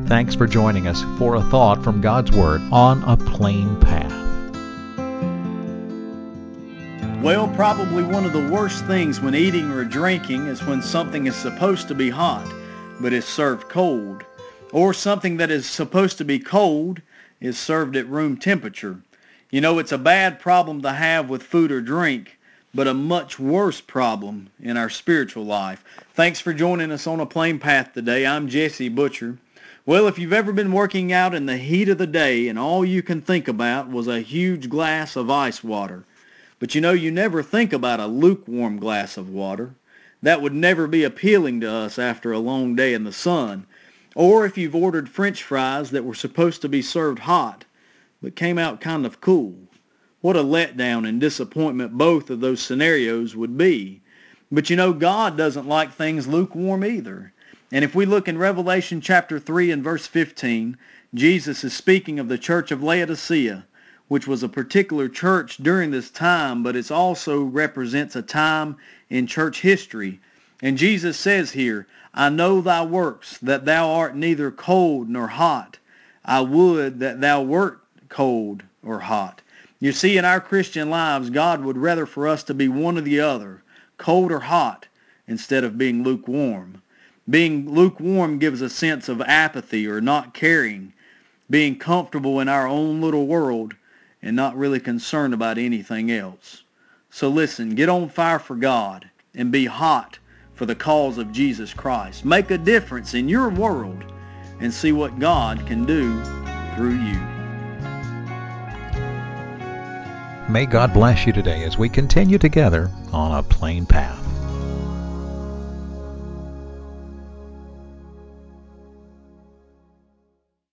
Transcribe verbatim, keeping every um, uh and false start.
Thanks for joining us for a thought from God's Word on a plain path. Well, probably one of the worst things when eating or drinking is when something is supposed to be hot, but is served cold. Or something that is supposed to be cold is served at room temperature. You know, it's a bad problem to have with food or drink, but a much worse problem in our spiritual life. Thanks for joining us on A Plain Path today. I'm Jesse Butcher. Well, if you've ever been working out in the heat of the day and all you can think about was a huge glass of ice water, but you know, you never think about a lukewarm glass of water. That would never be appealing to us after a long day in the sun. Or if you've ordered French fries that were supposed to be served hot, but came out kind of cool. What a letdown and disappointment both of those scenarios would be. But you know, God doesn't like things lukewarm either. And if we look in Revelation chapter three and verse fifteen, Jesus is speaking of the church of Laodicea, which was a particular church during this time, but it also represents a time in church history. And Jesus says here, I know thy works, that thou art neither cold nor hot. I would that thou wert cold or hot. You see, in our Christian lives, God would rather for us to be one or the other, cold or hot, instead of being lukewarm. Being lukewarm gives a sense of apathy or not caring, being comfortable in our own little world and not really concerned about anything else. So listen, get on fire for God and be hot for the cause of Jesus Christ. Make a difference in your world and see what God can do through you. May God bless you today as we continue together on a plain path.